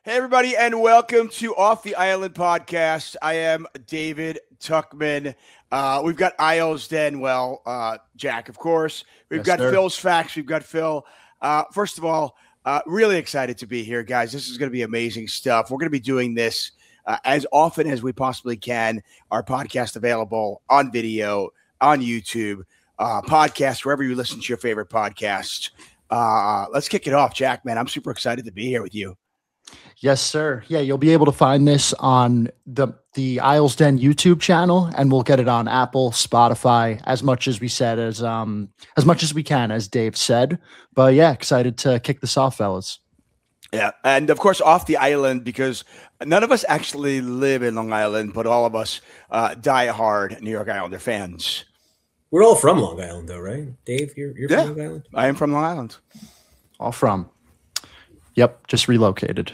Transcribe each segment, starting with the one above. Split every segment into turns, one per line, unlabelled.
Hey, everybody, and welcome to Off the Island podcast. I am David Tuckman. We've got Isles Den, Jack, of course. We've got
sir.
Phil's Facts. We've got Phil. First of all, really excited to be here, guys. This is going to be amazing stuff. We're going to be doing this as often as we possibly can. Our podcast available on video, on YouTube, podcast, wherever you listen to your favorite podcast. Let's kick it off, Jack, man. I'm super excited to be here with you.
Yes, sir. Yeah, you'll be able to find this on the Isles Den YouTube channel, and we'll get it on Apple, Spotify, as much as we said, as much as we can, as Dave said. But yeah, excited to kick this off, fellas.
Yeah, and of course, Off the Island, because none of us actually live in Long Island, but all of us die-hard New York Islander fans.
We're all from Long Island, though, right? Dave, you're from Long Island?
I am from Long Island.
All from. Yep, just relocated.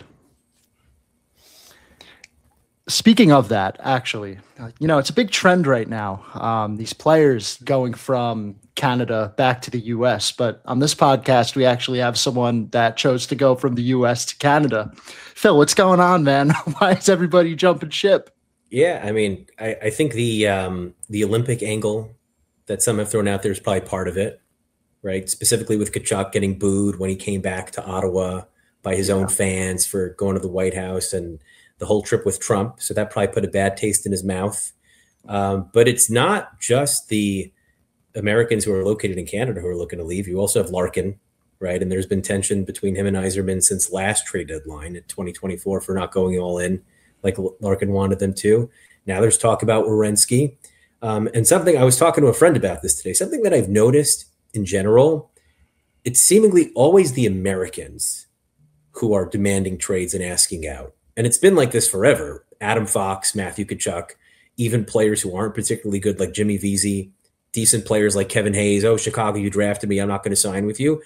Speaking of that, actually, it's a big trend right now. These players going from Canada back to the U.S., but on this podcast, we actually have someone that chose to go from the U.S. to Canada. Phil, what's going on, man? Why is everybody jumping ship?
Yeah, I mean, I think the Olympic angle that some have thrown out there is probably part of it, right? Specifically with Tkachuk getting booed when he came back to Ottawa by his own fans for going to the White House and the whole trip with Trump. So that probably put a bad taste in his mouth. But it's not just the Americans who are located in Canada who are looking to leave. You also have Larkin, right? And there's been tension between him and Yzerman since last trade deadline in 2024 for not going all in like Larkin wanted them to. Now there's talk about Werenski. And something I was talking to a friend about this today, something that I've noticed in general, it's seemingly always the Americans who are demanding trades and asking out. And it's been like this forever. Adam Fox, Matthew Tkachuk, even players who aren't particularly good like Jimmy Vesey, decent players like Kevin Hayes. Oh, Chicago, you drafted me. I'm not going to sign with you.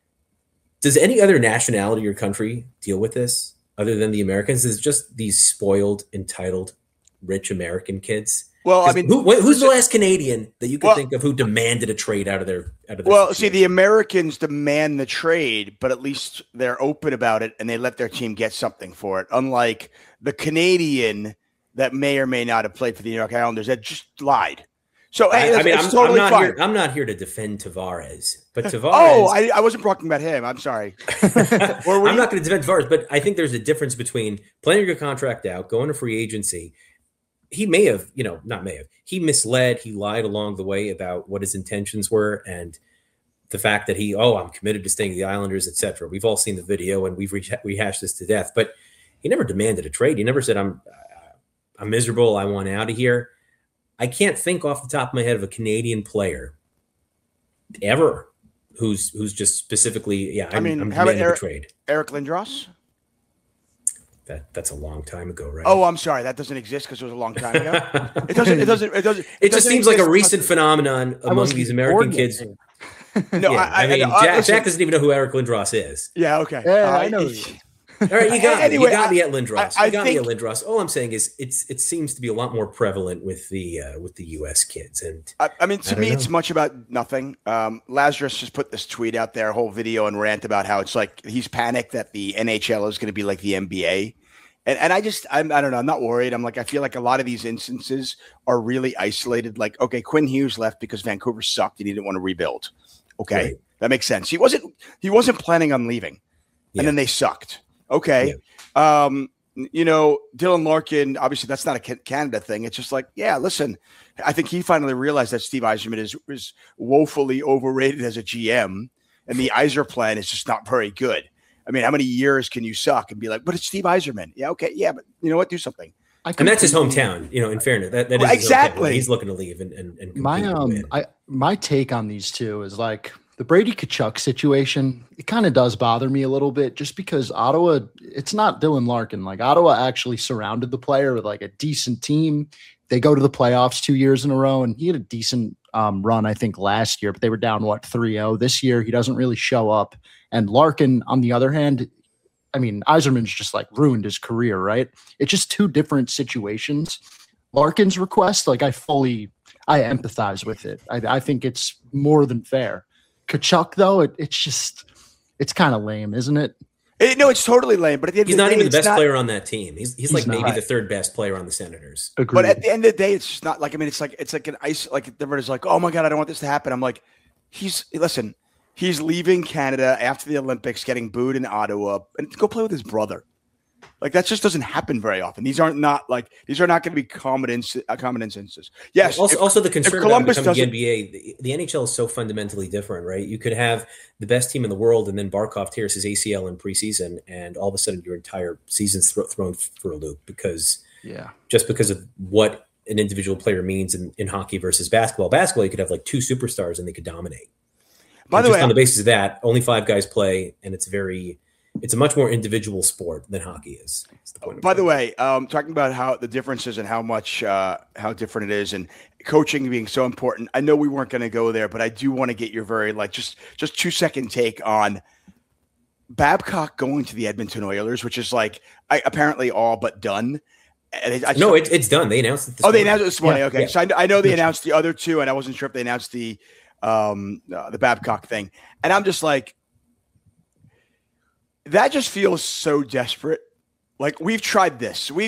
Does any other nationality or country deal with this other than the Americans? Is it just these spoiled, entitled, rich American kids?
Well, I mean,
who's the last Canadian that you could think of who demanded a trade out of their
situation? See, the Americans demand the trade, but at least they're open about it and they let their team get something for it. Unlike the Canadian that may or may not have played for the New York Islanders that just lied. So
I'm not here to defend Tavares, but Tavares.
Oh, I wasn't talking about him. I'm sorry.
I'm not going to defend Tavares, but I think there's a difference between playing your contract out, going to free agency. He may have, he misled, he lied along the way about what his intentions were and the fact that I'm committed to staying with the Islanders, etc. We've all seen the video and we've rehashed this to death, but he never demanded a trade. He never said, I'm miserable. I want out of here. I can't think off the top of my head of a Canadian player ever who's just specifically, I'm demanding a trade.
Eric Lindros?
That's a long time ago, right?
Oh, I'm sorry. That doesn't exist because it was a long time ago.
It just seems like a recent phenomenon among these American kids.
No,
yeah, Jack doesn't even know who Eric Lindros is.
Yeah, okay.
Yeah, I know.
All right, you got me at Lindros. All I'm saying is it seems to be a lot more prevalent with the U.S. kids. And
to me, it's much about nothing. Lazarus just put this tweet out there, a whole video and rant about how it's like he's panicked that the NHL is going to be like the NBA. And I don't know. I'm not worried. I feel like a lot of these instances are really isolated. Like, okay, Quinn Hughes left because Vancouver sucked and he didn't want to rebuild. Okay, right. That makes sense. He wasn't planning on leaving, and then they sucked. Okay. Yeah. Dylan Larkin, obviously that's not a Canada thing. It's just like, yeah, listen, I think he finally realized that Steve Yzerman is woefully overrated as a GM and the Yzer plan is just not very good. I mean, how many years can you suck and be like, but it's Steve Yzerman. Yeah. Okay. Yeah. But you know what? Do something.
And that's his hometown, in fairness, that is
exactly.
He's looking to leave and
my take on these two is like, the Brady Tkachuk situation, it kind of does bother me a little bit just because Ottawa, it's not Dylan Larkin. Like Ottawa actually surrounded the player with like a decent team. They go to the playoffs 2 years in a row and he had a decent run, I think, last year, but they were down 3-0. This year, he doesn't really show up. And Larkin, on the other hand, I mean, Yzerman's just like ruined his career, right? It's just two different situations. Larkin's request, like I empathize with it. I think it's more than fair. Tkachuk, though, it's kind of lame, isn't it?
No, it's totally lame. But at the end
he's
of the
not
day,
even the
it's
best
not,
player on that team. He's like maybe
not.
the third best player on the Senators.
Agreed.
But at the end of the day, it's just not like, I mean, it's like an ice, like everybody's like, oh my God, I don't want this to happen. I'm like, he's leaving Canada after the Olympics, getting booed in Ottawa, and to go play with his brother. Like, that just doesn't happen very often. These are not going to be common instances. Yes.
Also, the concern about
Columbus
becoming the NBA, the NHL is so fundamentally different, right? You could have the best team in the world, and then Barkov tears his ACL in preseason, and all of a sudden your entire season's thrown for a loop because of what an individual player means in hockey versus basketball. Basketball, you could have like two superstars and they could dominate. By the way, on the basis of that, only 5 guys play, and it's a much more individual sport than hockey is.
By the way, talking about how the differences and how different it is, and coaching being so important. I know we weren't going to go there, but I do want to get your very just 2-second take on Babcock going to the Edmonton Oilers, which is apparently all but done.
It's done. They announced it.
They announced it this morning.
Yeah,
okay, so I know they announced the other two, and I wasn't sure if they announced the Babcock thing, and I'm just like, that just feels so desperate. Like, we've tried this. We're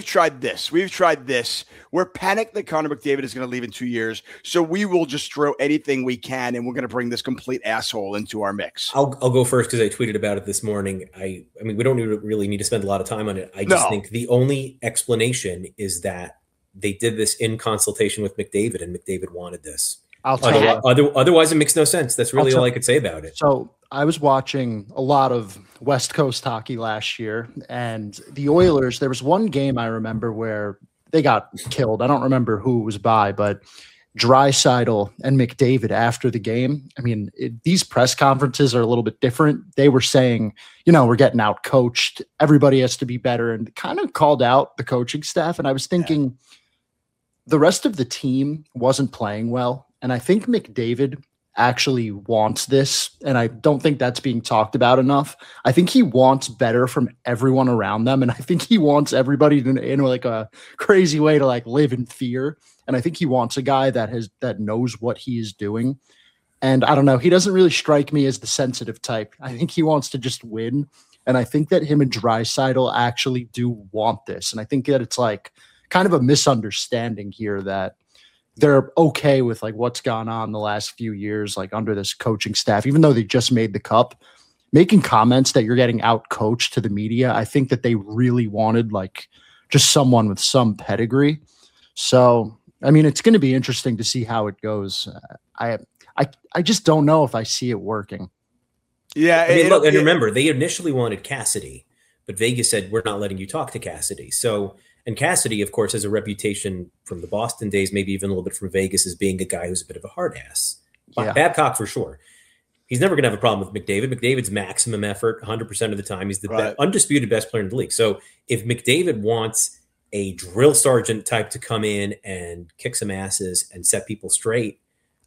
panicked that Connor McDavid is going to leave in 2 years, so we will just throw anything we can, and we're going to bring this complete asshole into our mix.
I'll go first because I tweeted about it this morning. I mean, we don't really need to spend a lot of time on it. I just think the only explanation is that they did this in consultation with McDavid, and McDavid wanted this.
I'll tell you.
Otherwise, it makes no sense. That's really all I could say about it.
So I was watching a lot of West Coast hockey last year, and the Oilers, there was one game I remember where they got killed. I don't remember who it was by, but Draisaitl and McDavid after the game. I mean, these press conferences are a little bit different. They were saying, we're getting out coached. Everybody has to be better, and kind of called out the coaching staff. And I was thinking the rest of the team wasn't playing well. And I think McDavid actually wants this, and I don't think that's being talked about enough. I think he wants better from everyone around them, and I think he wants everybody to, in like a crazy way, to like live in fear. And I think he wants a guy that knows what he is doing. And I don't know, he doesn't really strike me as the sensitive type. I think he wants to just win, and I think that him and Draisaitl actually do want this. And I think that it's like kind of a misunderstanding here that they're okay with like what's gone on the last few years, like under this coaching staff, even though they just made the cup, making comments that you're getting out coached to the media. I think that they really wanted like just someone with some pedigree. So, I mean, it's going to be interesting to see how it goes. I just don't know if I see it working.
Yeah.
And remember, they initially wanted Cassidy, but Vegas said, we're not letting you talk to Cassidy. And Cassidy, of course, has a reputation from the Boston days, maybe even a little bit from Vegas, as being a guy who's a bit of a hard ass. Yeah. Babcock, for sure. He's never going to have a problem with McDavid. McDavid's maximum effort 100% of the time. He's the undisputed best player in the league. So if McDavid wants a drill sergeant type to come in and kick some asses and set people straight,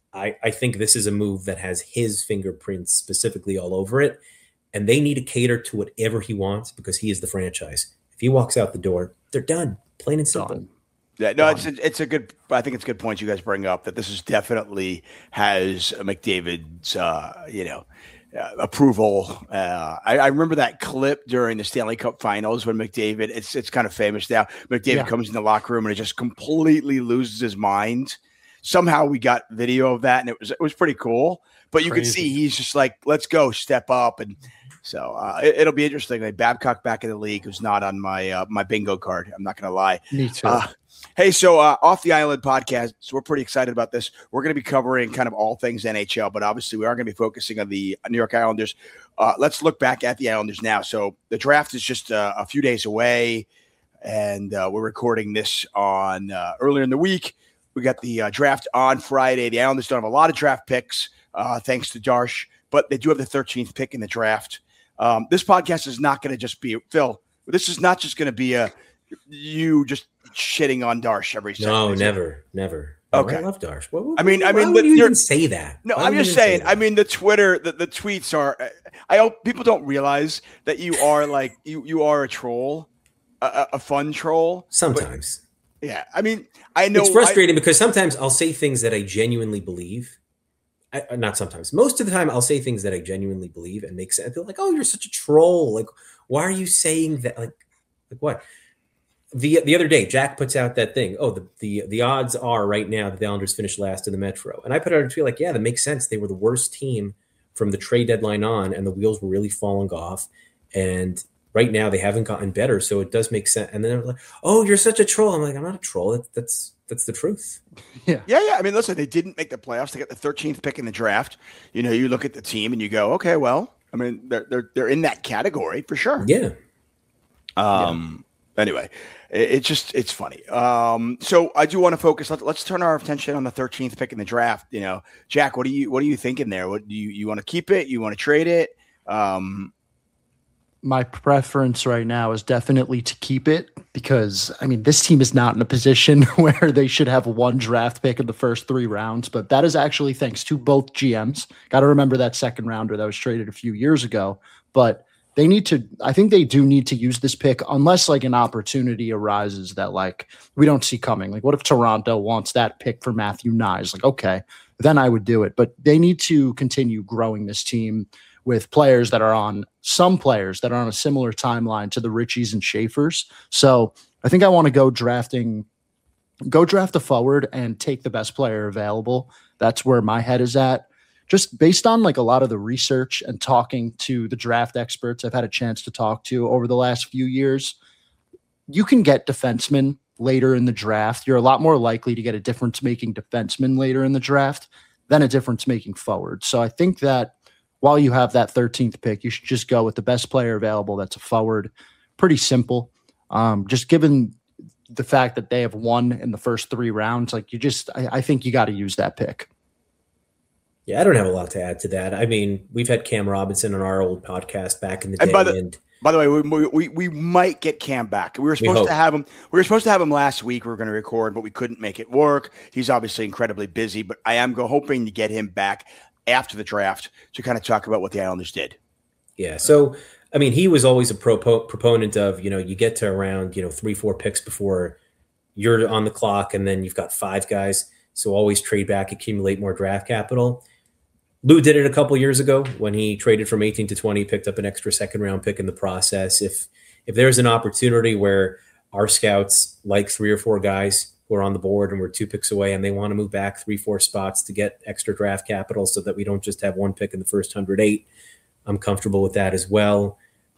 I think this is a move that has his fingerprints specifically all over it. And they need to cater to whatever he wants because he is the franchise. If he walks out the door, they're done. Plain and simple.
Yeah, no, it's a good. I think it's a good point you guys bring up that this is definitely has McDavid's, approval. I remember that clip during the Stanley Cup Finals when McDavid. It's kind of famous now. McDavid comes in the locker room and it just completely loses his mind. Somehow we got video of that, and it was pretty cool. But you could see he's just like, let's go, step up, and. So it'll be interesting. Like Babcock back in the league, who's not on my my bingo card. I'm not going to lie.
Me too.
Hey, so Off the Island podcast. So we're pretty excited about this. We're going to be covering kind of all things NHL, but obviously we are going to be focusing on the New York Islanders. Let's look back at the Islanders now. So the draft is just a few days away, and we're recording this on earlier in the week. We got the draft on Friday. The Islanders don't have a lot of draft picks, thanks to Darsh, but they do have the 13th pick in the draft. This podcast is not going to just be Phil. This is not just going to be you just shitting on Darsh every second.
No, never.
Okay,
I love Darsh.
I mean,
why would you even say that?
No, I'm just saying. I mean, the Twitter, the tweets are. I hope people don't realize that you are like you are a troll, a fun troll.
Sometimes.
But, yeah, I mean, I know
it's frustrating because sometimes I'll say things that I genuinely believe. Not sometimes. Most of the time, I'll say things that I genuinely believe and make sense. They're like, "Oh, you're such a troll! Like, Why are you saying that? Like what? The other day, Jack puts out that thing. Oh, the odds are right now that the Islanders finished last in the Metro. And I put out a tweet like, yeah, that makes sense. They were the worst team from the trade deadline on, and the wheels were really falling off. And right now they haven't gotten better, so it does make sense. And then I'm like, oh, you're such a troll. I'm like, I'm not a troll. That's the truth.
Yeah. I mean, listen, they didn't make the playoffs. They got the 13th pick in the draft. You know, you look at the team and you go, okay, well, I mean, they're in that category for sure.
Yeah.
Anyway, it's funny. So I do want to focus. Let's turn our attention on the 13th pick in the draft. You know, Jack, what are you thinking there? What do you want to keep it? You want to trade it?
My preference right now is definitely to keep it because, I mean, this team is not in a position where they should have one draft pick in the first 3 rounds, but that is actually thanks to both GMs. Got to remember that second rounder that was traded a few years ago, but I think they do need to use this pick unless like an opportunity arises that like we don't see coming. Like what if Toronto wants that pick for Matthew Nyes? Like, okay, then I would do it, but they need to continue growing this team with some players that are on a similar timeline to the Richies and Schaefers. So I think I want to go draft a forward and take the best player available. That's where my head is at. Just based on like a lot of the research and talking to the draft experts I've had a chance to talk to over the last few years, you can get defensemen later in the draft. You're a lot more likely to get a difference-making defenseman later in the draft than a difference-making forward. So I think that while you have that 13th pick, you should just go with the best player available that's a forward. Pretty simple. Just given the fact that they have won in the first 3 rounds, like I think you got to use that pick.
Yeah, I don't have a lot to add to that. I mean, we've had Cam Robinson on our old podcast back in the day.
By the way, we might get Cam back. We were supposed to have him. We were supposed to have him last week. We were going to record, but we couldn't make it work. He's obviously incredibly busy, but I am hoping to get him back after the draft to kind of talk about what the Islanders did.
Yeah. So, I mean, he was always a proponent of, you know, you get to around, 3-4 picks before you're on the clock, and then you've got 5 guys. So always trade back, accumulate more draft capital. Lou did it a couple years ago when he traded from 18 to 20, picked up an extra second-round pick in the process. If there's an opportunity where our scouts like 3 or 4 guys who are on the board and we're 2 picks away and they want to move back 3-4 spots to get extra draft capital so that we don't just have 1 pick in the first 108, I'm comfortable with that as well.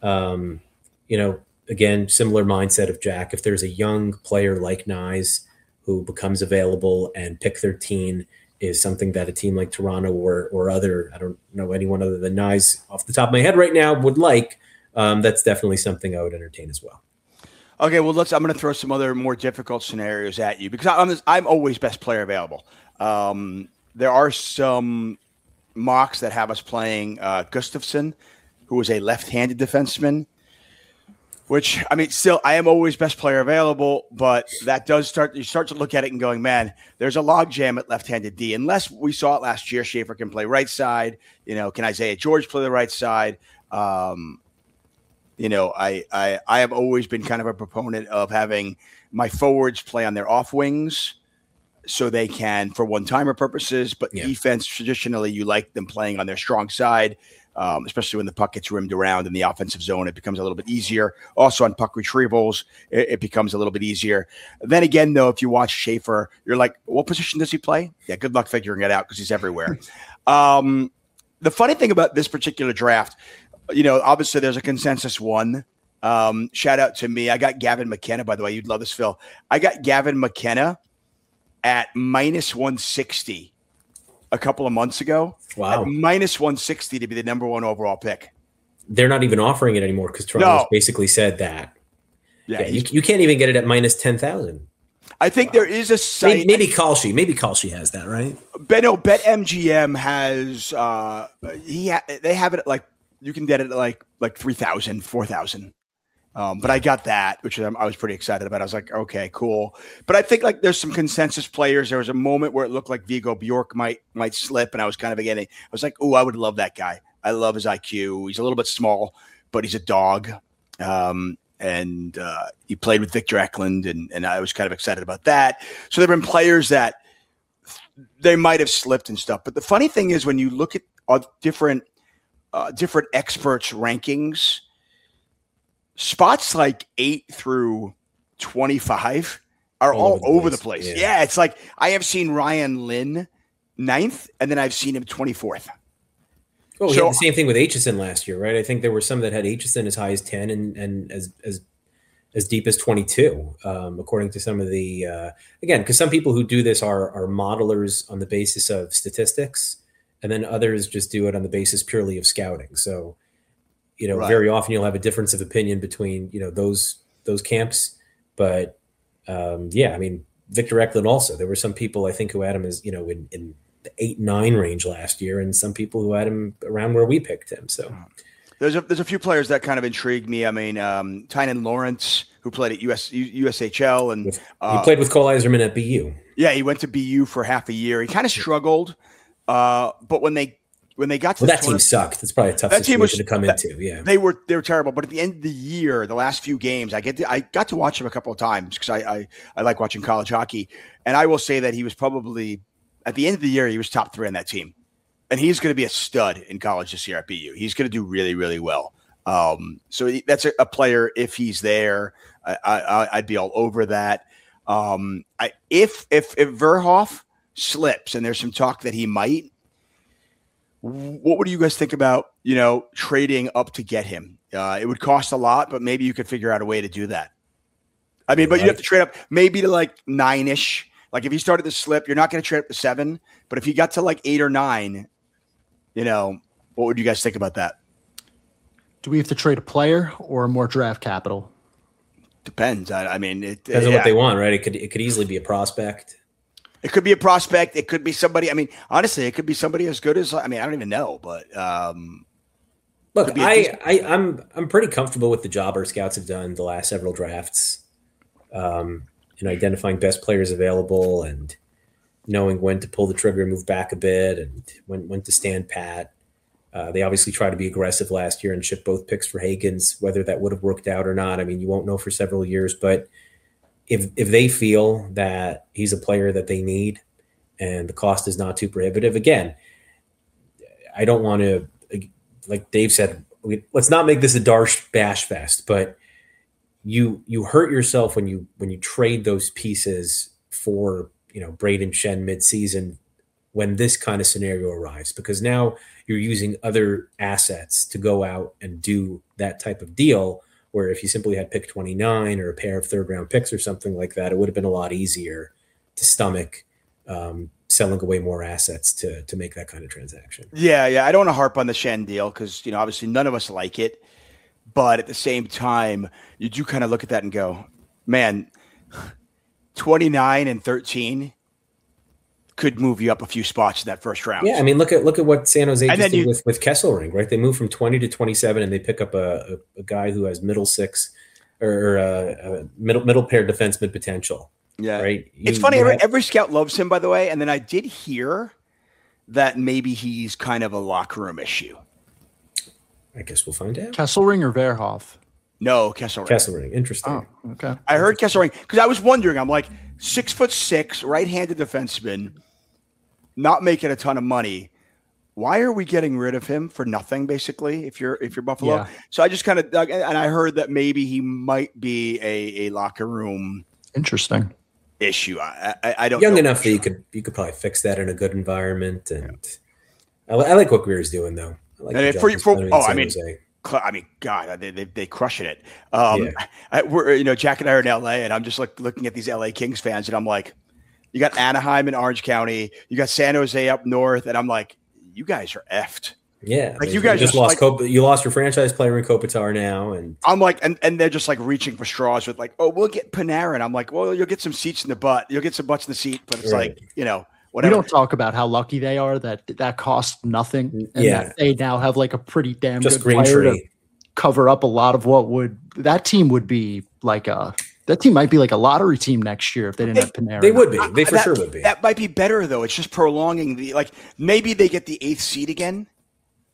Again, similar mindset of Jack. If there's a young player like Nyes who becomes available and pick 13 is something that a team like Toronto or other, I don't know anyone other than Nyes off the top of my head right now would like, that's definitely something I would entertain as well.
Okay, well, I'm going to throw some other more difficult scenarios at you because I'm always best player available. There are some mocks that have us playing Gustafsson, who is a left-handed defenseman, which, I mean, still, I am always best player available, but that does you start to look at it and going, man, there's a logjam at left-handed D. Unless we saw it last year, Schaefer can play right side. Can Isaiah George play the right side? I have always been kind of a proponent of having my forwards play on their off wings so they can, for one-timer purposes, but defense, traditionally, you like them playing on their strong side. Especially when the puck gets rimmed around in the offensive zone, it becomes a little bit easier. Also on puck retrievals, it becomes a little bit easier. Then again, though, if you watch Schaefer, you're like, what position does he play? Yeah, good luck figuring it out because he's everywhere. The funny thing about this particular draft, obviously there's a consensus one. Shout out to me. I got Gavin McKenna, by the way. You'd love this, Phil. I got Gavin McKenna at -160 a couple of months ago.
Wow.
At -160 to be the number 1 overall pick.
They're not even offering it anymore because Toronto's basically said that. Yeah, you can't even get it at -10,000.
I think there is a site.
Maybe Kalshi. Maybe Kalshi has that, right?
BetMGM has they have it at like you can get it at like 3,000, 4,000. But I got that, which I was pretty excited about. I was like, okay, cool. But I think like there's some consensus players. There was a moment where it looked like Viggo Bjork might slip, and I was kind of I was like, oh, I would love that guy. I love his IQ. He's a little bit small, but he's a dog. And he played with Victor Eklund, and I was kind of excited about that. So there have been players that they might have slipped and stuff. But the funny thing is when you look at different experts' rankings, spots like 8 through 25 are all over the place. Yeah, it's like I have seen Ryan Lynn 9th, and then I've seen him 24th.
Oh, we had the same thing with Aitchison last year, right? I think there were some that had Aitchison as high as 10 and as deep as 22, according to some of the again, because some people who do this are modelers on the basis of statistics, and then others just do it on the basis purely of scouting. So, very often you'll have a difference of opinion between those camps. But I mean, Victor Eklund also. There were some people I think who had him as in the 8-9 range last year, and some people who had him around where we picked him. So
there's a few players that kind of intrigued me. I mean, Tynan Lawrence, who played at USHL, and
he played with Cole Eiserman at BU.
Yeah, he went to BU for half a year. He kind of struggled, but when they got to
that team sucked. That's probably a tough situation to come into. Yeah,
they were terrible. But at the end of the year, the last few games, I got to watch him a couple of times because I like watching college hockey, and I will say that he was probably at the end of the year he was top 3 on that team, and he's going to be a stud in college this year at BU. He's going to do really, really well. So that's a player. If he's there, I'd be all over that. If Verhoff slips, and there's some talk that he might, what would you guys think about, trading up to get him? It would cost a lot, but maybe you could figure out a way to do that. I mean, but you have to trade up maybe to like 9-ish. Like if he started to slip, you're not going to trade up to 7. But if you got to like 8 or 9, what would you guys think about that?
Do we have to trade a player or more draft capital?
Depends. I mean, it
depends on what they want, right? It could easily be a prospect.
It could be a prospect. It could be somebody. I mean, honestly, it could be somebody as good as. I mean, I don't even know. But
look, I'm pretty comfortable with the job our scouts have done the last several drafts. Identifying best players available and knowing when to pull the trigger and move back a bit, and when to stand pat. They obviously tried to be aggressive last year and ship both picks for Hagans. Whether that would have worked out or not, I mean, you won't know for several years. But if they feel that he's a player that they need and the cost is not too prohibitive, again, I don't want to, like Dave said, let's not make this a Darsh bash fest, but you hurt yourself when you trade those pieces for Braden Shen midseason when this kind of scenario arrives, because now you're using other assets to go out and do that type of deal, where if you simply had pick 29 or a pair of 3rd round picks or something like that, it would have been a lot easier to stomach selling away more assets to make that kind of transaction.
Yeah. I don't want to harp on the Shen deal because obviously none of us like it. But at the same time, you do kind of look at that and go, man, 29 and 13 could move you up a few spots in that first round.
Yeah, I mean, look at what San Jose just did with Kesselring, right? They moved from 20 to 27, and they pick up a guy who has middle 6 or middle pair defenseman potential.
Yeah,
right.
It's funny. Every scout loves him, by the way. And then I did hear that maybe he's kind of a locker room issue.
I guess we'll find out.
Kesselring or Verhoff?
No, Kesselring.
Kesselring. Interesting.
Oh, okay.
I heard Kesselring because I was wondering. I'm like 6'6", right-handed defenseman, not making a ton of money. Why are we getting rid of him for nothing? Basically, if you're Buffalo. Yeah. So I just kind of dug, and I heard that maybe he might be a locker room
interesting
issue. I don't
young
know
enough that you could probably fix that in a good environment. And I like what Greer's doing though. I
mean, God, they crushing it. We're Jack and I are in LA, and I'm just looking at these LA Kings fans, and I'm like, you got Anaheim in Orange County, you got San Jose up north, and I'm like, you guys are effed.
Yeah,
like you guys
just lost. You lost your franchise player in Kopitar now, and
I'm like, and they're just like reaching for straws with like, oh, we'll get Panarin. I'm like, well, you'll get some seats in the butt, you'll get some butts in the seat, but it's like, whatever.
We don't talk about how lucky they are that cost nothing, and that they now have like a pretty damn
just
good player to cover up a lot of what that team would be like that team might be like a lottery team next year if they didn't have Panarin.
They would be. They for sure would be.
That might be better though. It's just prolonging maybe they get the 8th seed again.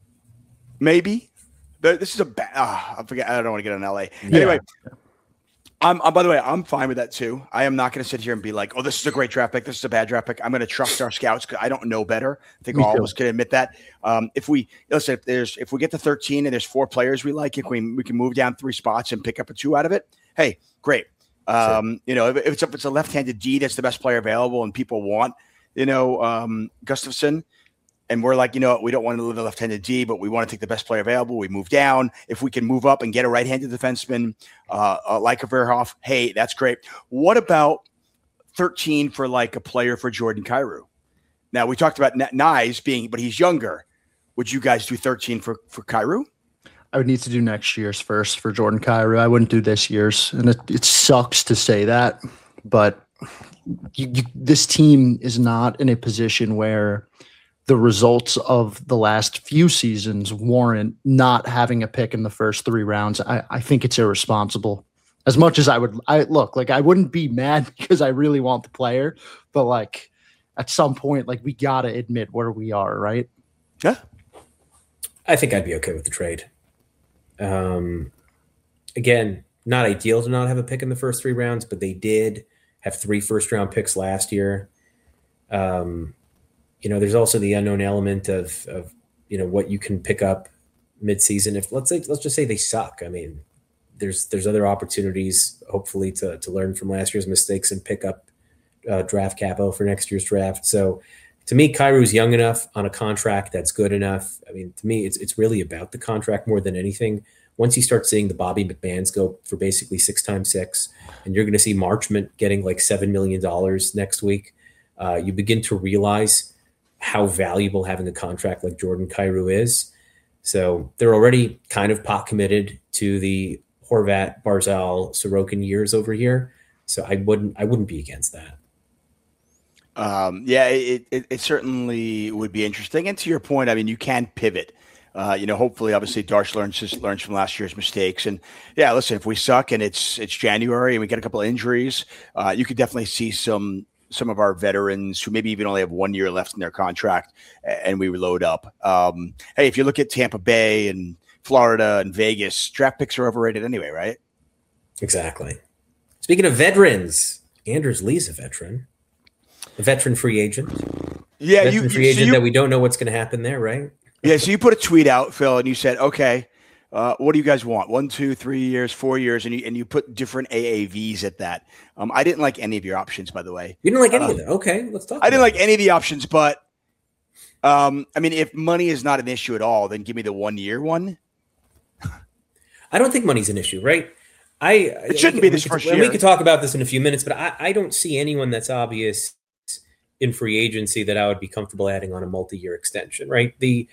Maybe. But this is I forget. I don't want to get on LA. Yeah. Anyway, By the way, I'm fine with that too. I am not going to sit here and be like, "Oh, this is a great draft pick. This is a bad draft pick." I'm going to trust our scouts because I don't know better. I think all of us can admit that. If we get to 13 and there's 4 players we like, if we can move down 3 spots and pick up a 2 out of it. Hey, great. If it's a left-handed D that's the best player available and people want, Gustafsson. And we're like, we don't want to live a left-handed D, but we want to take the best player available. We move down. If we can move up and get a right-handed defenseman like a Verhoff, hey, that's great. What about 13 for like a player for Jordan Kyrou? Now, we talked about Nyes but he's younger. Would you guys do 13 for Kyrou?
I would need to do next year's first for Jordan Kyrou. I wouldn't do this year's. And it sucks to say that, but this team is not in a position where the results of the last few seasons warrant not having a pick in the first 3 rounds. I think it's irresponsible. As much as I wouldn't be mad because I really want the player, but like at some point, like we got to admit where we are, right?
Yeah.
I think I'd be okay with the trade. Again, not ideal to not have a pick in the first 3 rounds, but they did have 3 first-round picks last year. There's also the unknown element of what you can pick up midseason. If let's just say they suck. I mean, there's other opportunities, hopefully, to learn from last year's mistakes and pick up draft capital for next year's draft. So to me, Kyrou's young enough on a contract that's good enough. I mean, to me, it's really about the contract more than anything. Once you start seeing the Bobby McMahons go for basically 6x6, and you're going to see Marchment getting like $7 million next week, you begin to realize how valuable having a contract like Jordan Kyrou is. So they're already kind of pot committed to the Horvat, Barzal, Sorokin years over here. So I wouldn't be against that.
It certainly would be interesting. And to your point, I mean, you can pivot. Hopefully, obviously, Darsh learns from last year's mistakes. And yeah, listen, if we suck and it's January and we get a couple of injuries, you could definitely see some of our veterans who maybe even only have 1 year left in their contract, and we reload up. Hey, if you look at Tampa Bay and Florida and Vegas, draft picks are overrated anyway, right?
Exactly. Speaking of veterans, Anders Lee's a veteran free agent.
Yeah,
free agent that we don't know what's going to happen there, right?
Yeah, so you put a tweet out, Phil, and you said, okay, what do you guys want? 1, 2, 3 years, 4 years, and you put different AAVs at that. I didn't like any of your options, by the way.
You didn't like any of them? Okay, let's talk.
I didn't like any of the options, but if money is not an issue at all, then give me the 1 year one.
I don't think money's an issue, right?
It shouldn't be this first year.
And we could talk about this in a few minutes, but I don't see anyone that's obvious in free agency that I would be comfortable adding on a multi-year extension, right?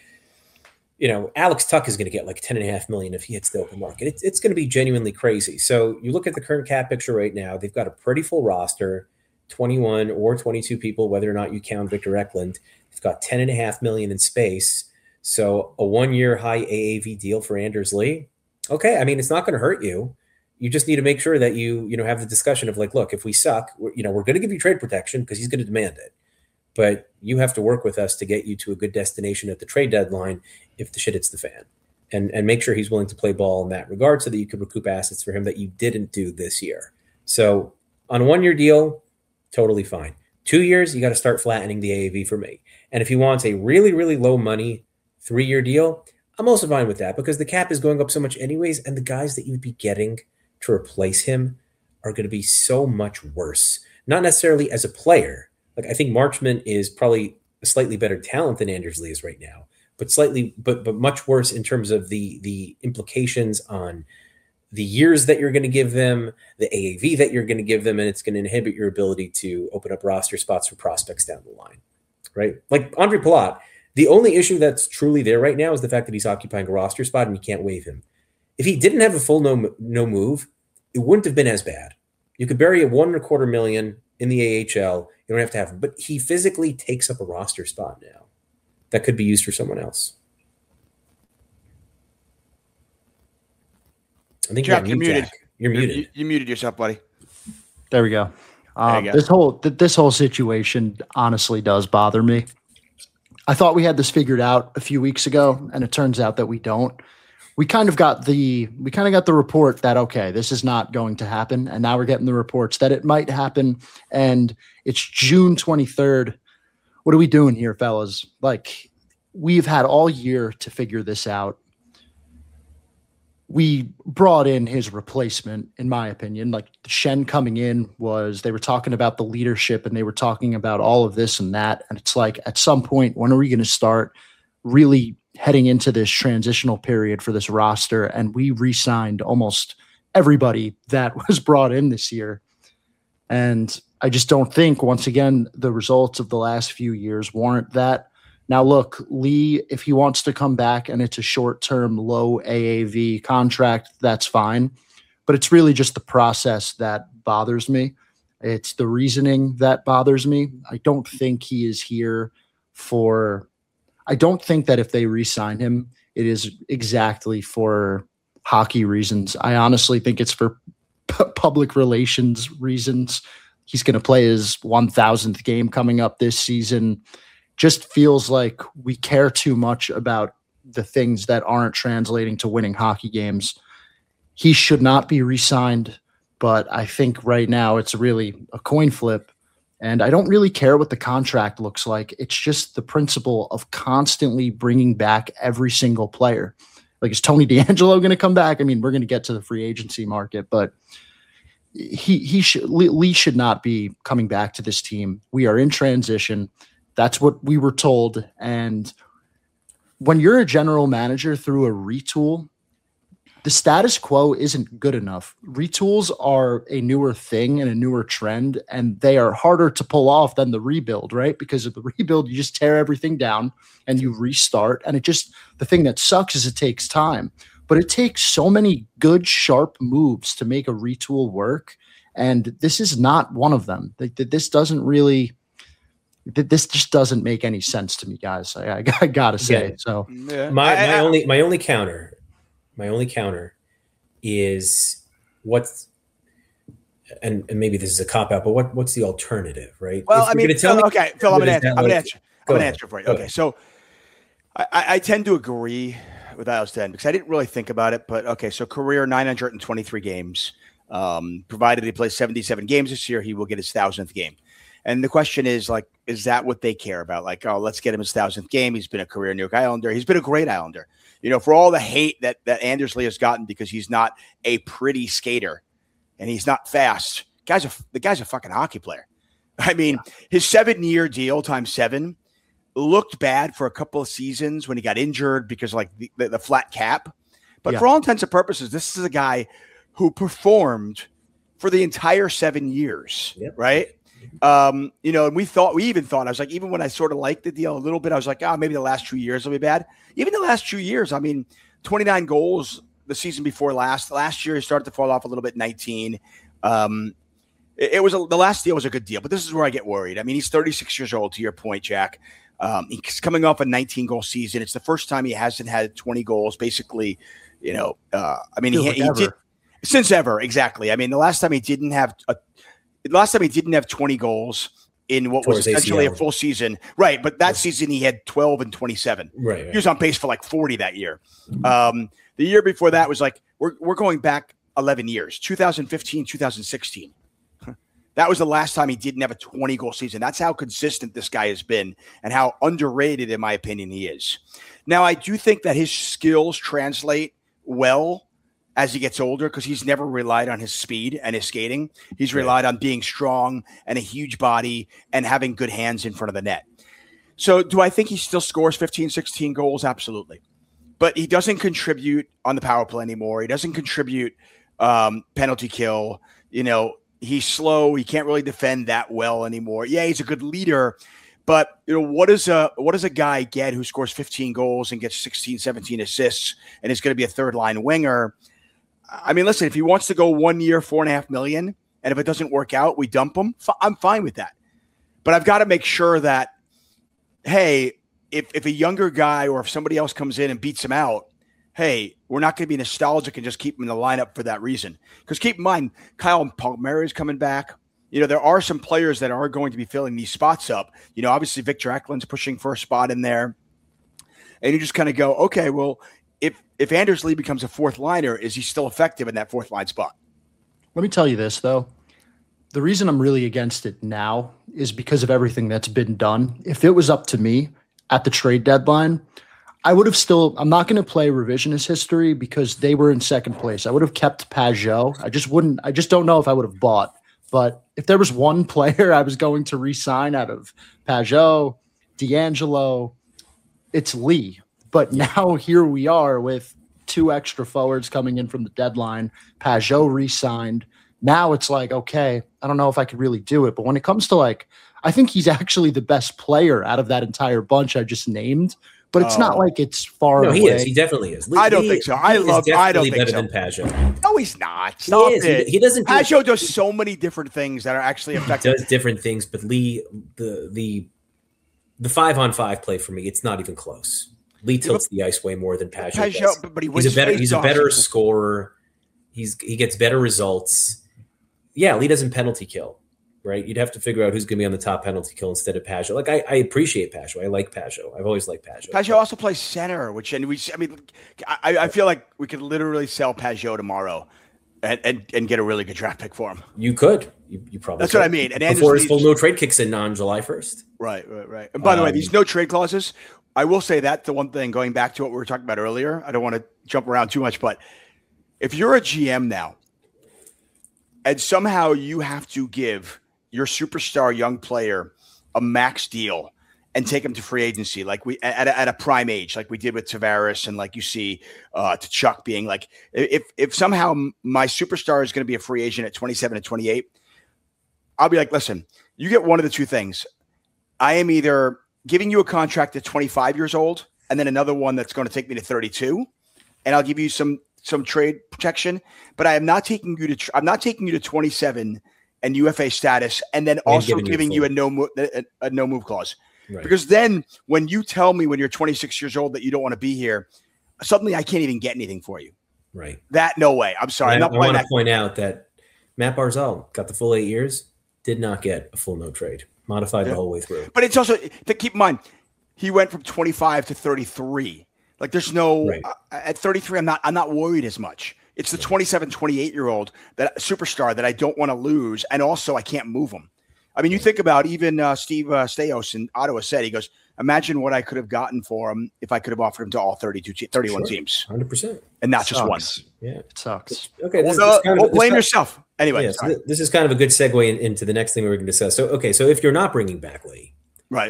Alex Tuck is going to get like $10.5 million if he hits the open market. It's going to be genuinely crazy. So you look at the current cap picture right now, they've got a pretty full roster, 21 or 22 people, whether or not you count Victor Eklund. They've got $10.5 million in space. So a 1 year high AAV deal for Anders Lee. Okay. I mean, it's not going to hurt you. You just need to make sure that you have the discussion of like, look, if we suck, we're going to give you trade protection because he's going to demand it. But you have to work with us to get you to a good destination at the trade deadline if the shit hits the fan. And make sure he's willing to play ball in that regard so that you can recoup assets for him that you didn't do this year. So on a 1 year deal, totally fine. 2 years, you got to start flattening the AAV for me. And if he wants a really, really low money 3 year deal, I'm also fine with that because the cap is going up so much anyways, and the guys that you would be getting to replace him are going to be so much worse. Not necessarily as a player. Like I think Marchment is probably a slightly better talent than Anders Lee is right now, but much worse in terms of the implications on the years that you're going to give them, the AAV that you're going to give them, and it's going to inhibit your ability to open up roster spots for prospects down the line, right? Like Andre Palat, the only issue that's truly there right now is the fact that he's occupying a roster spot and you can't waive him. If he didn't have a full no move, it wouldn't have been as bad. You could bury a $1.25 million in the AHL. You don't have to have him, but he physically takes up a roster spot now that could be used for someone else. I think
Jack, you're muted.
You're muted.
You muted yourself, buddy.
There we go. This whole situation honestly does bother me. I thought we had this figured out a few weeks ago, and it turns out that we don't. we kind of got the report that, okay, this is not going to happen. And now we're getting the reports that it might happen. And it's June 23rd. What are we doing here, fellas? Like, we've had all year to figure this out. We brought in his replacement, in my opinion. Like, Shen coming in they were talking about the leadership and they were talking about all of this and that. And it's like, at some point, when are we going to start really heading into this transitional period for this roster? And we re-signed almost everybody that was brought in this year. And I just don't think, once again, the results of the last few years warrant that. Now, look, Lee, if he wants to come back and it's a short-term, low AAV contract, that's fine. But it's really just the process that bothers me. It's the reasoning that bothers me. I don't think he is here I don't think that if they re-sign him, it is exactly for hockey reasons. I honestly think it's for public relations reasons. He's going to play his 1,000th game coming up this season. Just feels like we care too much about the things that aren't translating to winning hockey games. He should not be re-signed, but I think right now it's really a coin flip. And I don't really care what the contract looks like. It's just the principle of constantly bringing back every single player. Like, is Tony DeAngelo going to come back? I mean, we're going to get to the free agency market, but Lee should not be coming back to this team. We are in transition. That's what we were told. And when you're a general manager through a retool, the status quo isn't good enough. Retools are a newer thing and a newer trend, and they are harder to pull off than the rebuild, right? Because of the rebuild, you just tear everything down and you restart. And the thing that sucks is it takes time, but it takes so many good, sharp moves to make a retool work. And this is not one of them. This just doesn't make any sense to me, guys. I gotta say.
Yeah.
So
yeah. My only counter is and maybe this is a cop out, but what's the alternative, right?
Well, okay, Phil, I'm gonna answer for you. Okay, so I tend to agree with Alston because I didn't really think about it, but okay, so career 923 games. Provided he plays 77 games this year, he will get his 1,000th game. And the question is, like, is that what they care about? Like, oh, let's get him his 1,000th game. He's been a career New York Islander. He's been a great Islander. You know, for all the hate that Anders Lee has gotten because he's not a pretty skater and he's not fast. The guy's a fucking hockey player. I mean, his 7-year deal times 7 looked bad for a couple of seasons when he got injured because like the flat cap. But for all intents and purposes, this is a guy who performed for the entire 7 years, right? And we even thought, I was like, even when I sort of liked the deal a little bit, I was like, maybe the last 2 years will be bad. Even the last 2 years, I mean, 29 goals the season before last. Last year, he started to fall off a little bit, 19. The last deal was a good deal, but this is where I get worried. I mean, he's 36 years old, to your point, Jack. He's coming off a 19-goal season. It's the first time he hasn't had 20 goals, basically. He did since ever, exactly. I mean, the last time he didn't have 20 goals in what was essentially a full season, right? But that season he had 12 and 27.
Right.
He was on pace for like 40 that year. The year before that was like we're going back 11 years, 2015, 2016. That was the last time he didn't have a 20-goal season. That's how consistent this guy has been and how underrated, in my opinion, he is. Now, I do think that his skills translate well as he gets older because he's never relied on his speed and his skating. He's relied on being strong and a huge body and having good hands in front of the net. So do I think he still scores 15, 16 goals? Absolutely. But he doesn't contribute on the power play anymore. He doesn't contribute penalty kill. He's slow. He can't really defend that well anymore. Yeah, he's a good leader. But what does a guy get who scores 15 goals and gets 16, 17 assists and is going to be a third-line winger? I mean, listen, if he wants to go 1 year, $4.5 million, and if it doesn't work out, we dump him. I'm fine with that. But I've got to make sure that, hey, if a younger guy or if somebody else comes in and beats him out, hey, we're not going to be nostalgic and just keep him in the lineup for that reason. Because keep in mind, Kyle Palmieri is coming back. There are some players that are going to be filling these spots up. Obviously Victor Eklund's pushing for a spot in there. And you just kind of go, okay, well, if Anders Lee becomes a fourth liner, is he still effective in that fourth line spot?
Let me tell you this, though. The reason I'm really against it now is because of everything that's been done. If it was up to me at the trade deadline, I would have I'm not going to play revisionist history because they were in second place. I would have kept Pajot. I just don't know if I would have bought. But if there was one player I was going to re-sign out of Pajot, DeAngelo, it's Lee. But now here we are with 2 extra forwards coming in from the deadline. Pajot re-signed. Now it's like, okay, I don't know if I could really do it. But when it comes to I think he's actually the best player out of that entire bunch I just named. But it's not like it's far away.
He is. He definitely is.
I don't think so. I don't think
better
so.
than Pajot.
No, he's not. Stop it.
He doesn't.
Pajot does so many different things that are actually effective.
He does different things, but Lee, the 5-on-5 play for me, it's not even close. Lee tilts the ice way more than Pajot does.
But
he's a better scorer. He gets better results. Yeah, Lee doesn't penalty kill, right? You'd have to figure out who's going to be on the top penalty kill instead of Pajot. I appreciate Pajot. I like Pajot. I've always liked Pajot.
Pajot also plays center, I feel like we could literally sell Pajot tomorrow and get a really good draft pick for him.
You could. You probably.
That's
could.
What I mean. And
before his full no trade kicks in on July 1st.
Right. And by the way, these no trade clauses. I will say that the one thing going back to what we were talking about earlier. I don't want to jump around too much, but if you're a GM now, and somehow you have to give your superstar young player a max deal and take him to free agency, like we at a prime age, like we did with Tavares, and like you see to Chuck being like, if somehow my superstar is going to be a free agent at 27 and 28, I'll be like, listen, you get one of the two things. I am either giving you a contract at 25 years old and then another one that's going to take me to 32, and I'll give you some trade protection, but I am not taking you to 27 and UFA status, and then also giving you a no move clause. Right. Because then when you tell me when you're 26 years old that you don't want to be here, suddenly I can't even get anything for you.
Right.
No way. I'm sorry.
I want to point out that Matt Barzal got the full 8 years, did not get a full no trade, modified the whole way through.
But it's also to keep in mind, he went from 25 to 33. Like there's no at 33, I'm not worried as much. It's the 27, 28-year-old that superstar that I don't want to lose, and also I can't move him. I mean, you think about even Steve Stais in Ottawa said, he goes, imagine what I could have gotten for him if I could have offered him to all 31 teams.
100%.
And not just one.
Yeah.
It sucks.
Okay.
Blame yourself. Anyway.
So this is kind of a good segue into the next thing we're going to discuss. So if you're not bringing back Lee.
Right.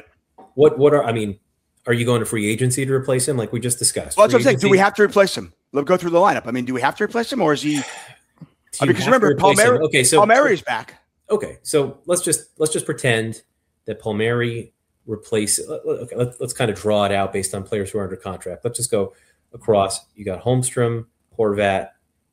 Are you going to free agency to replace him like we just discussed?
Well, that's what I'm saying. Do we have to replace him? Let's go through the lineup. I mean, do we have to replace him, or is he? Because remember, Palmieri's back.
Okay, so let's just pretend that Palmieri replaces. Okay, let's kind of draw it out based on players who are under contract. Let's just go across. You got Holmstrom, Horvat,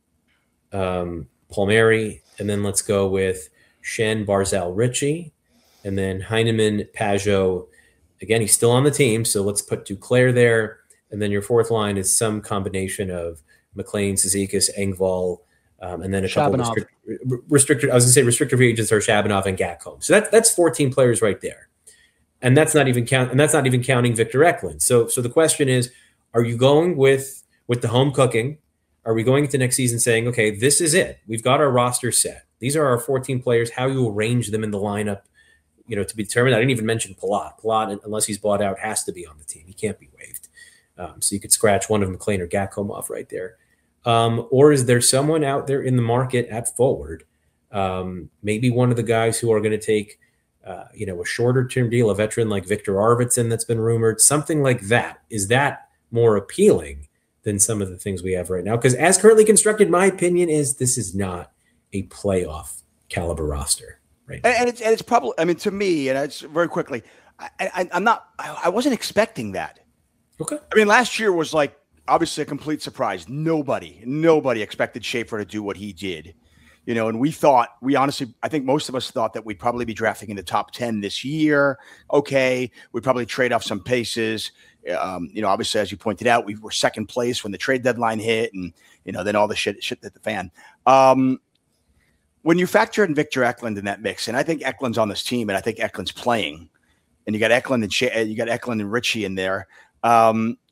Palmieri, and then let's go with Schenn, Barzal, Ritchie, and then Heineman, Pajot. Again, he's still on the team, so let's put Duclair there. And then your fourth line is some combination of McLean, Cizikas, Engvall, and then a couple restricted. I was going to say restricted free agents are Shabunov and Gatcomb. So that's 14 players right there, and that's not even counting Victor Eklund. So the question is, are you going with the home cooking? Are we going into next season saying, okay, this is it? We've got our roster set. These are our 14 players. How you arrange them in the lineup, to be determined. I didn't even mention Palat. Palat, unless he's bought out, has to be on the team. He can't be waived. So you could scratch one of McLean or Gatcomb off right there. Or is there someone out there in the market at forward? Maybe one of the guys who are going to take, a shorter term deal, a veteran like Victor Arvidsson that's been rumored, something like that. Is that more appealing than some of the things we have right now? Because as currently constructed, my opinion is this is not a playoff caliber roster. Right.
And it's probably, I mean, to me, and it's very quickly, I wasn't expecting that.
Okay.
I mean, last year was like obviously a complete surprise. Nobody expected Schaefer to do what he did, and I think most of us thought that we'd probably be drafting in the top 10 this year. Okay. We'd probably trade off some paces. Obviously, as you pointed out, we were second place when the trade deadline hit, and, then all the shit hit the fan. When you factor in Victor Eklund in that mix, and I think Eklund's on this team, and I think Eklund's playing, and you got Eklund and Ritchie in there.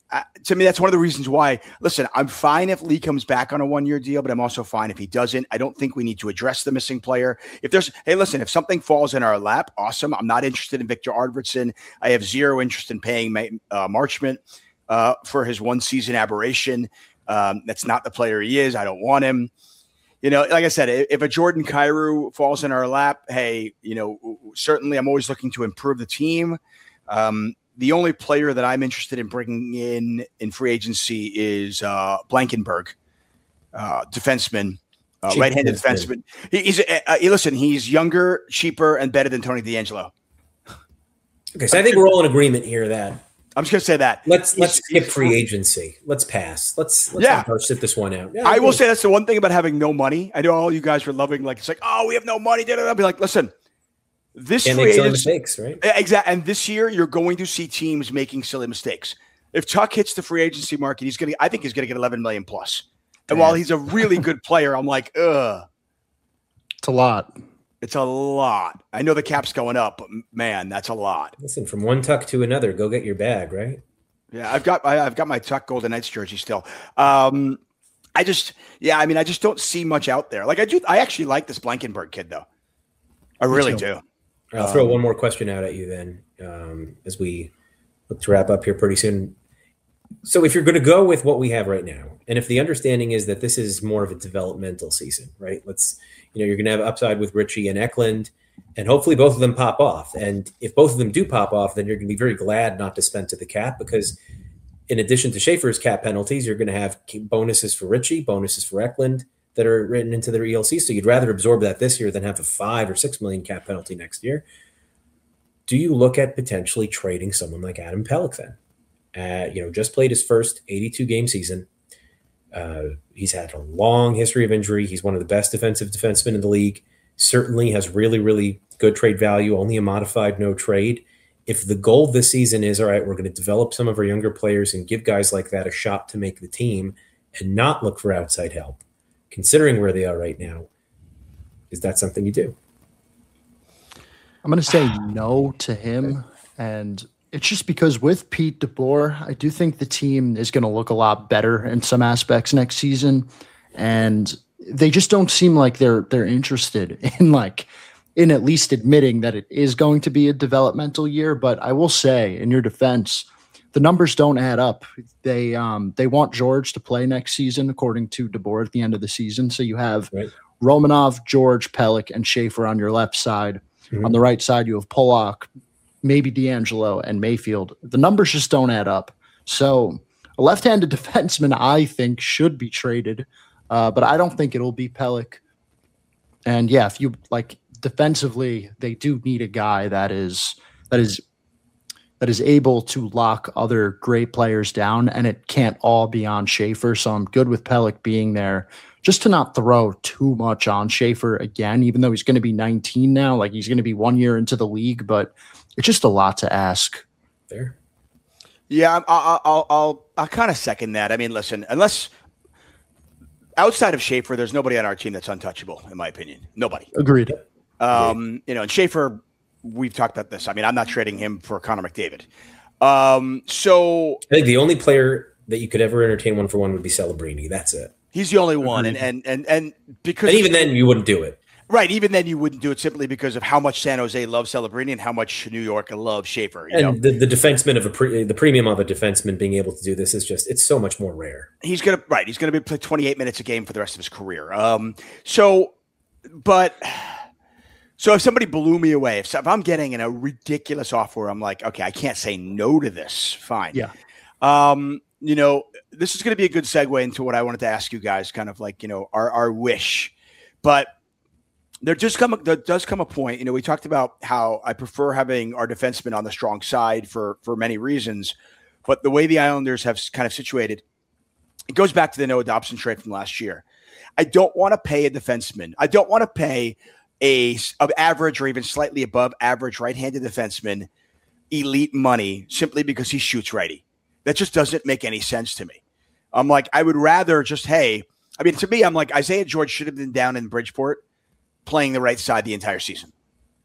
to me, that's one of the reasons why. Listen, I'm fine if Lee comes back on a 1-year deal, but I'm also fine if he doesn't. I don't think we need to address the missing player. If something falls in our lap, awesome. I'm not interested in Victor Arvidsson. I have zero interest in paying Marchment for his 1-season aberration. That's not the player he is. I don't want him. Like I said, if a Jordan Kyrou falls in our lap, hey, certainly I'm always looking to improve the team. The only player that I'm interested in bringing in free agency is Blankenberg, defenseman, right-handed defenseman. He's younger, cheaper, and better than Tony DeAngelo.
Okay, so I think we're all in agreement here that
I'm just going to say that.
Let's skip free agency. Let's pass. Let's sit this one out. Yeah,
I will say that's the one thing about having no money. I know all you guys were loving, it's like, oh, we have no money. I'll be like, listen. This
and make silly mistakes, right?
Exactly. And this year, you're going to see teams making silly mistakes. If Tuck hits the free agency market, I think he's going to get $11 million plus. And while he's a really good player, I'm like, ugh.
It's a lot.
It's a lot. I know the cap's going up, but man, that's a lot.
Listen, from one Tuck to another, go get your bag, right?
Yeah, I've got my Tuck Golden Knights jersey still. I just don't see much out there. I actually like this Blankenberg kid though. I really do.
I'll throw one more question out at you then as we look to wrap up here pretty soon. So if you're going to go with what we have right now, and if the understanding is that this is more of a developmental season, right? You're going to have upside with Ritchie and Eklund, and hopefully both of them pop off. And if both of them do pop off, then you're going to be very glad not to spend to the cap because in addition to Schaefer's cap penalties, you're going to have bonuses for Ritchie, bonuses for Eklund that are written into their ELC. So you'd rather absorb that this year than have a $5 or $6 million cap penalty next year. Do you look at potentially trading someone like Adam Pelech then? Just played his first 82-game season. He's had a long history of injury. He's one of the best defensive defensemen in the league. Certainly has really, really good trade value, only a modified no trade. If the goal this season is, all right, we're going to develop some of our younger players and give guys like that a shot to make the team and not look for outside help, considering where they are right now, is that something you do?
I'm going to say no to him. And it's just because with Pete DeBoer, I do think the team is going to look a lot better in some aspects next season. And they just don't seem like they're interested in at least admitting that it is going to be a developmental year. But I will say, in your defense, the numbers don't add up. They want George to play next season, according to DeBoer at the end of the season. So you have Romanov, George, Pelech, and Schaefer on your left side. Mm-hmm. On the right side, you have Polak, maybe DeAngelo, and Mayfield. The numbers just don't add up. So a left-handed defenseman, I think, should be traded, but I don't think it'll be Pelech. And yeah, if you defensively, they do need a guy that is able to lock other great players down, and it can't all be on Schaefer. So I'm good with Pelech being there, just to not throw too much on Schaefer again, even though he's going to be 19 now. He's going to be 1 year into the league, but it's just a lot to ask.
Fair.
Yeah, I'll kind of second that. I mean, listen, unless outside of Schaefer, there's nobody on our team that's untouchable, in my opinion. Nobody.
Agreed.
And Schaefer, we've talked about this. I mean, I'm not trading him for Connor McDavid. So
I think the only player that you could ever entertain one for one would be Celebrini. That's it.
He's the only one, and because
even then you wouldn't do it,
right? Even then you wouldn't do it simply because of how much San Jose loves Celebrini and how much New York loves Schaefer.
The defenseman of the premium of a defenseman being able to do this is it's so much more rare.
He's gonna be play 28 minutes a game for the rest of his career. So if somebody blew me away, if I'm getting in a ridiculous offer, I'm like, okay, I can't say no to this. Fine.
Yeah.
This is going to be a good segue into what I wanted to ask you guys, kind of our wish. But there does come a point, we talked about how I prefer having our defensemen on the strong side for many reasons. But the way the Islanders have kind of situated, it goes back to the Noah Dobson trade from last year. I don't want to pay a defenseman. I don't want to pay of average or even slightly above average right-handed defenseman elite money simply because he shoots righty. That just doesn't make any sense to me. I'm like, I would rather to me, I'm like, Isaiah George should have been down in Bridgeport playing the right side the entire season.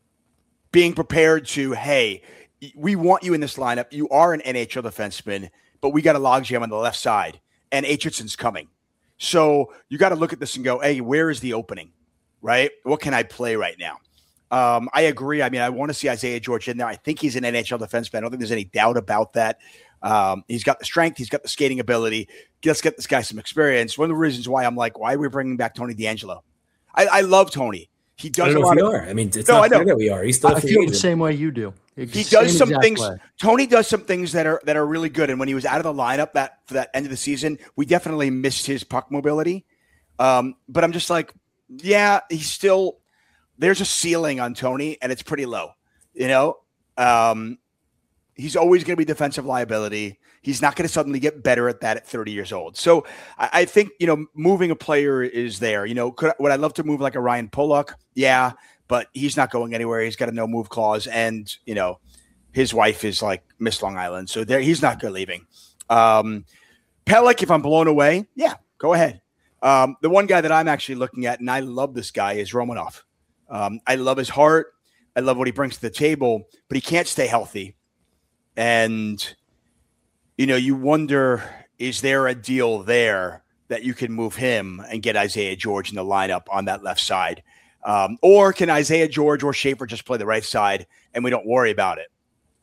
Being prepared to, hey, we want you in this lineup. You are an NHL defenseman. but we got a logjam on the left side, and Aitchison's coming. So you got to look at this and go, hey, where is the opening, right? What can I play right now? I agree. I mean, I want to see Isaiah George in there. I think he's an NHL defenseman. I don't think there's any doubt about that. He's got the strength. He's got the skating ability. Let's get this guy some experience. One of the reasons why I'm like, why are we bringing back Tony DeAngelo? I love Tony. He does.
I don't know if we are. I mean, it's not clear that we are. He's still.
I feel the same way you do.
He does some things. Tony does some things that are really good. And when he was out of the lineup for that end of the season, we definitely missed his puck mobility. But I'm just like, yeah, he's still. There's a ceiling on Tony, and it's pretty low. You know, he's always going to be defensive liability. He's not going to suddenly get better at that at 30 years old. So I think, you know, moving a player is there. You know, would I love to move like a Ryan Pulock? Yeah, but he's not going anywhere. He's got a no move clause, and you know, his wife is like Miss Long Island, so he's not good leaving. Pelech, if I'm blown away, yeah, go ahead. The one guy that I'm actually looking at, and I love this guy, is Romanov. I love his heart. I love what he brings to the table, but he can't stay healthy. And, you know, you wonder, is there a deal there that you can move him and get Isaiah George in the lineup on that left side? Or can Isaiah George or Schaefer just play the right side and we don't worry about it?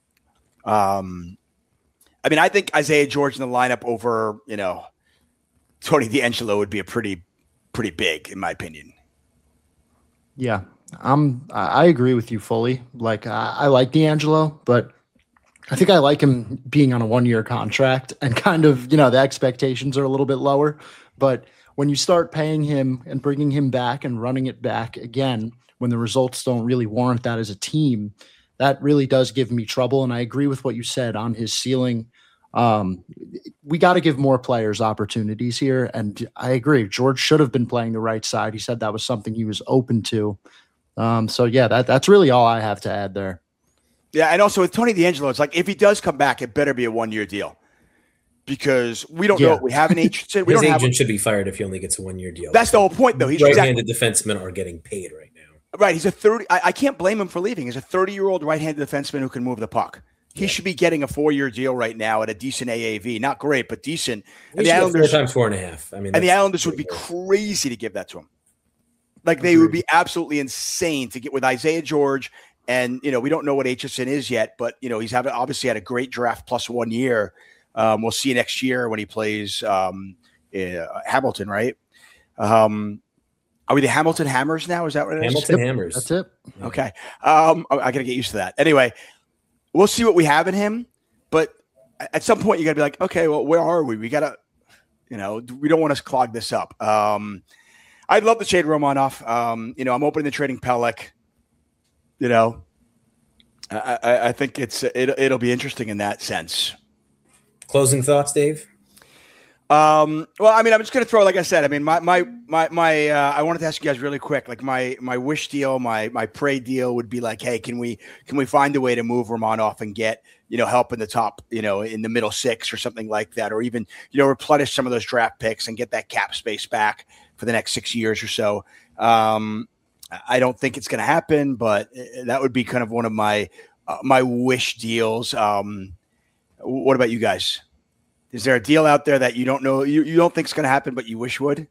I mean, I think Isaiah George in the lineup over, you know, Tony DeAngelo would be a pretty big, in my opinion.
Yeah, I agree with you fully. Like, I like DeAngelo, but I think I like him being on a 1-year contract and kind of, you know, the expectations are a little bit lower. But when you start paying him and bringing him back and running it back again, when the results don't really warrant that as a team, that really does give me trouble. And I agree with what you said on his ceiling. We got to give more players opportunities here. And I agree. George should have been playing the right side. He said that was something he was open to. So yeah, that's really all I have to add there.
Yeah. And also with Tony DeAngelo, it's like, if he does come back, it better be a 1-year deal because we don't know. We have an agent.
His agent should be fired if he only gets a 1-year deal.
That's the whole point though. He's
right-handed defensemen are getting paid right now.
Right. He's a 30. I can't blame him for leaving. He's a 30-year-old right-handed defenseman who can move the puck. He should be getting a 4-year deal right now at a decent AAV. Not great, but decent.
And the Islanders 4 times 4.5. I mean,
and the Islanders would be crazy to give that to him. Like they would be absolutely insane to get with Isaiah George. And, you know, we don't know what Aitchison is yet, but, you know, he's obviously had a great draft plus 1 year. We'll see next year when he plays Hamilton, right? Are we the Hamilton Hammers now? Is that what it is?
Hamilton Hammers.
That's it.
Okay. I got to get used to that. Anyway, we'll see what we have in him. But at some point, you got to be like, okay, well, where are we? We got to, you know, we don't want to clog this up. I'd love to trade Romanov. You know, I'm open to trading Pelech. You know, I think it'll be interesting in that sense.
Closing thoughts, Dave?
Well, I mean, I'm just going to throw, like I said, I mean, my I wanted to ask you guys really quick, like my wish deal, my pray deal would be like, hey, can we find a way to move Romanov and get, you know, help in the top, you know, in the middle 6 or something like that, or even, you know, replenish some of those draft picks and get that cap space back for the next 6 years or so. I don't think it's going to happen, but that would be kind of one of my wish deals. What about you guys? Is there a deal out there that you don't know, you don't think is going to happen, but you wish would?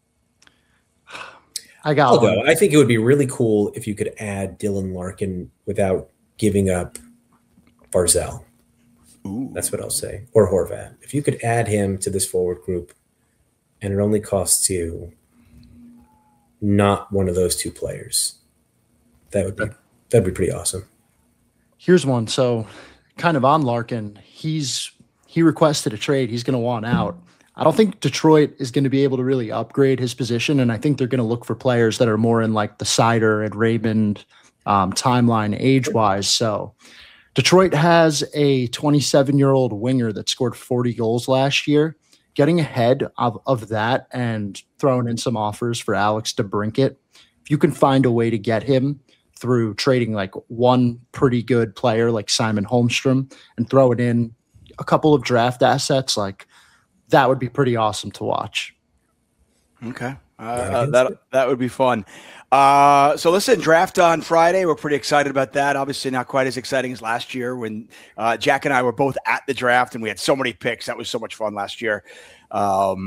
I'll
go. I think it would be really cool if you could add Dylan Larkin without giving up Barzal.
Ooh.
That's what I'll say. Or Horvat. If you could add him to this forward group and it only costs you not one of those 2 players, that'd be pretty awesome.
Here's one. So kind of on Larkin, he requested a trade. He's going to want out. I don't think Detroit is going to be able to really upgrade his position, and I think they're going to look for players that are more in like the Sider and Raymond timeline age-wise. So Detroit has a 27-year-old winger that scored 40 goals last year. Getting ahead of that and throwing in some offers for Alex DeBrincat, if you can find a way to get him through trading like one pretty good player like Simon Holmstrom and throw it in a couple of draft assets, like that would be pretty awesome to watch.
Okay. That would be fun. So listen, draft on Friday. We're pretty excited about that. Obviously, not quite as exciting as last year when Jack and I were both at the draft and we had so many picks. That was so much fun last year. But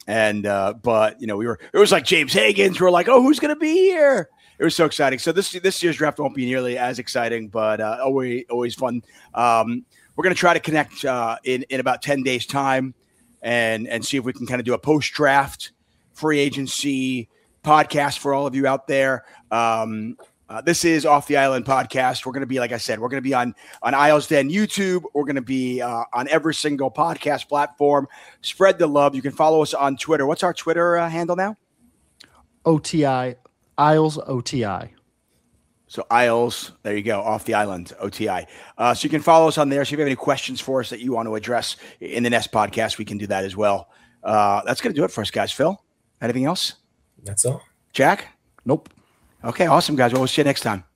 it was like James Higgins. We were like, oh, who's going to be here? It was so exciting. So this year's draft won't be nearly as exciting, but always fun. We're going to try to connect in about 10 days time and see if we can kind of do a post-draft free agency podcast for all of you out there. This is Off the Island podcast. We're going to be, like I said, we're going to be on Isles Den YouTube. We're going to be on every single podcast platform. Spread the love. You can follow us on Twitter. What's our Twitter handle now?
OTI, Isles OTI.
So Isles, there you go, Off the Island, OTI. So you can follow us on there. So if you have any questions for us that you want to address in the next podcast, we can do that as well. That's going to do it for us, guys. Phil, anything else?
That's all.
Jack?
Nope.
Okay, awesome, guys. Well, we'll see you next time.